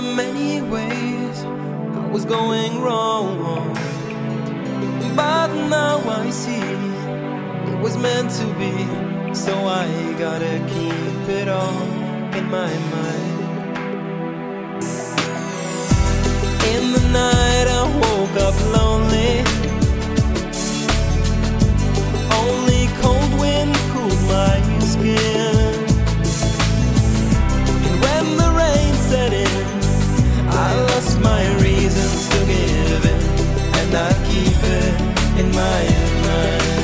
many ways I was going wrong, but now I see it was meant to be. So I gotta keep it all in my mind. In the night I woke up lonely. Only cold wind cooled my skin. And when the rain set in, I lost my reasons to give in, and I keep it in my mind.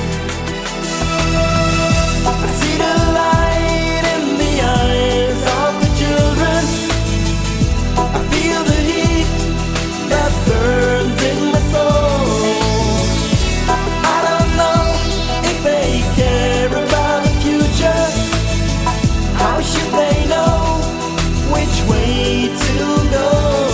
I see the light in the eyes of the children. I feel the heat that burns in my soul. I don't know if they care about the future. How should they know which way to go?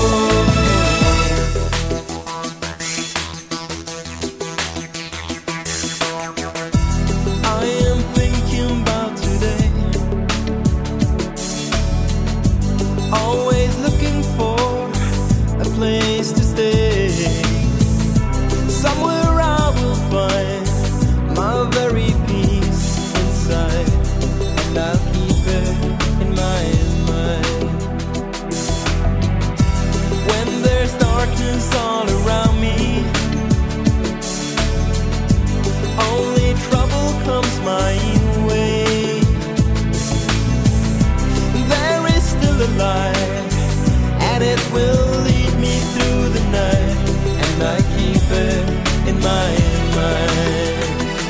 I am thinking about today, always looking for a place to stay, somewhere I will find my very peace inside, and I'll keep it in my mind. When there's darkness all around me, only trouble comes my way. There is still a light, and it will lead me through the night, and I keep it in my mind.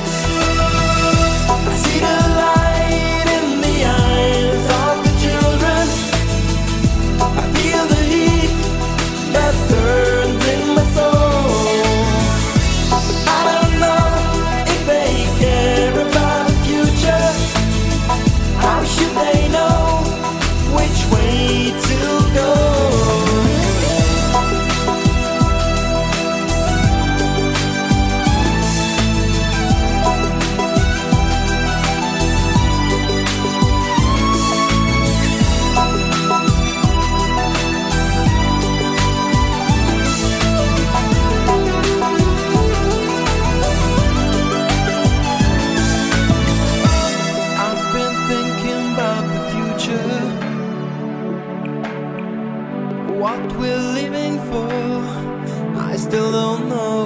I see the light in the eyes of the children. I feel the heat that burns in my soul. I don't know if they care about the future. How should they know which way to go? I've been thinking about the future, what we're living for, I still don't know.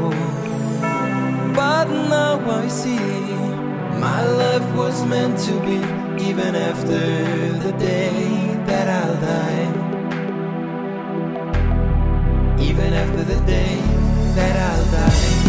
But now I see my life was meant to be, even after the day that I'll die. Even after the day that I'll die.